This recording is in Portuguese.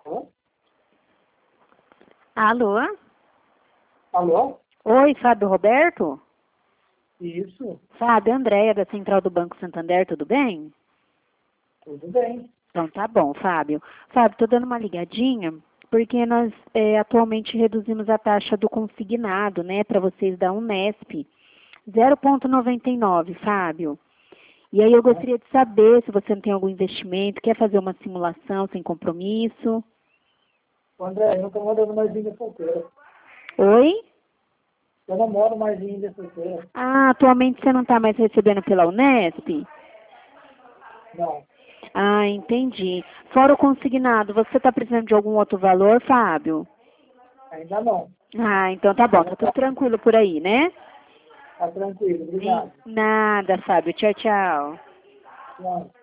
Alô? Alô? Alô? Oi, Fábio Roberto? Isso, Fábio, Andréia, da Central do Banco Santander, tudo bem? tudo bem. Então tá bom, Fábio. Fábio, tô dando uma ligadinha porque nós atualmente reduzimos a taxa do consignado, né, para vocês da Unesp. 0,99, Fábio. E aí eu gostaria de saber se você não tem algum investimento, quer fazer uma simulação sem compromisso. André, eu não estou morando mais em Ilha Solteira. Oi? Eu não moro mais em Ilha Solteira. Ah, atualmente você não está mais recebendo pela Unesp? Não, Ah, entendi. Fora o consignado, você está precisando de algum outro valor, Fábio? ainda não. Ah, então tá bom, tá tudo tranquilo por aí, né? Tá tranquilo, obrigado. Nada, Fábio. Tchau, tchau. Não.